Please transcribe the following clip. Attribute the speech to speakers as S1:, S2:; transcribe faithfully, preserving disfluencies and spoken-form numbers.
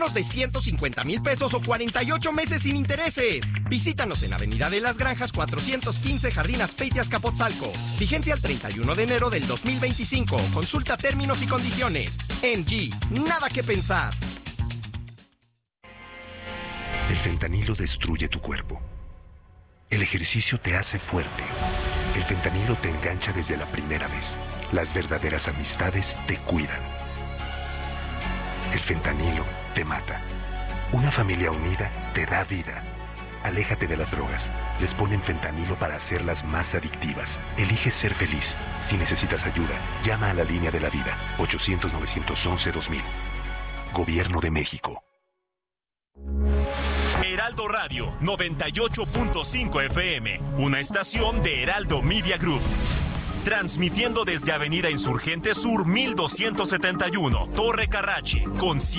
S1: de ciento cincuenta mil pesos o cuarenta y ocho meses sin intereses. Visítanos en Avenida de las Granjas cuatrocientos quince, Jardín Aspeitias, Capotzalco. Vigencia al treinta y uno de enero del dos mil veinticinco. Consulta términos y condiciones. M G, nada que pensar.
S2: El fentanilo destruye tu cuerpo. El ejercicio te hace fuerte. El fentanilo te engancha desde la primera vez. Las verdaderas amistades te cuidan. El fentanilo te mata. Una familia unida te da vida. Aléjate de las drogas. Les ponen fentanilo para hacerlas más adictivas. Elige ser feliz. Si necesitas ayuda, llama a la línea de la vida. ochocientos, novecientos once, dos mil. Gobierno de México.
S3: Heraldo Radio noventa y ocho punto cinco F M, una estación de Heraldo Media Group. Transmitiendo desde Avenida Insurgente Sur mil doscientos setenta y uno, Torre Carrachi, con